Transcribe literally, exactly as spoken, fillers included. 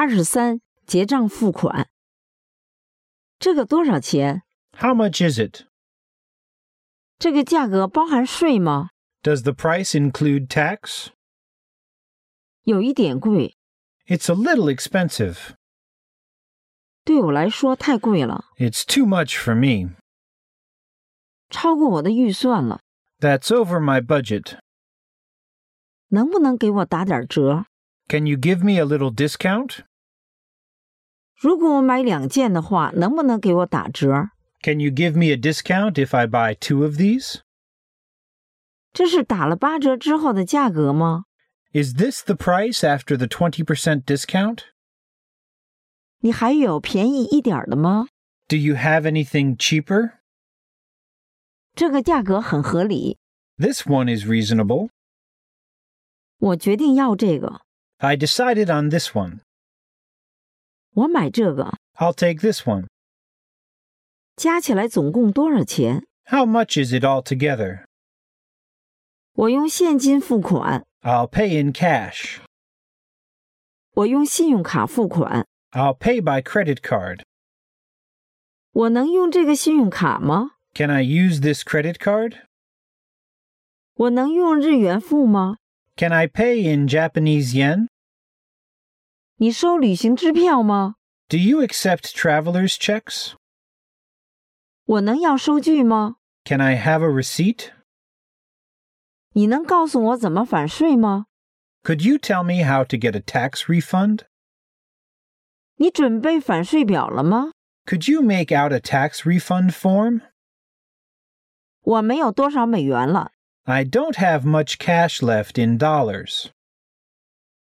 二十三，结账付款。这个多少钱？ How much is it? 这个价格包含税吗？ Does the price include tax? 有一点贵， It's a little expensive. 对我来说太贵了， It's too much for me. 超过我的预算了。 That's over my budget. 能不能给我打点折？ Can you give me a little discount? 如果我买两件的话，能不能给我打折？ Can you give me a discount if I buy two of these? 这是打了八折之后的价格吗？ Is this the price after the twenty percent discount? 你还有便宜一点的吗？ Do you have anything cheaper? 这个价格很合理， This one is reasonable. 我决定要这个。 I decided on this one. 我买这个， I'll take this one. 加起来总共多少钱？ How much is it all together? 我用现金付款， I'll pay in cash. 我用信用卡付款。 I'll pay by credit card. 我能用这个信用卡吗？ Can I use this credit card? 我能用日元付吗？ Can I pay in Japanese yen? 你收旅行支票吗？ Do you accept traveler's checks? 我能要收据吗？ Can I have a receipt? 你能告诉我怎么返税吗？ Could you tell me how to get a tax refund? 你准备返税表了吗？ Could you make out a tax refund form? 我没有多少美元了。 I don't have much cash left in dollars.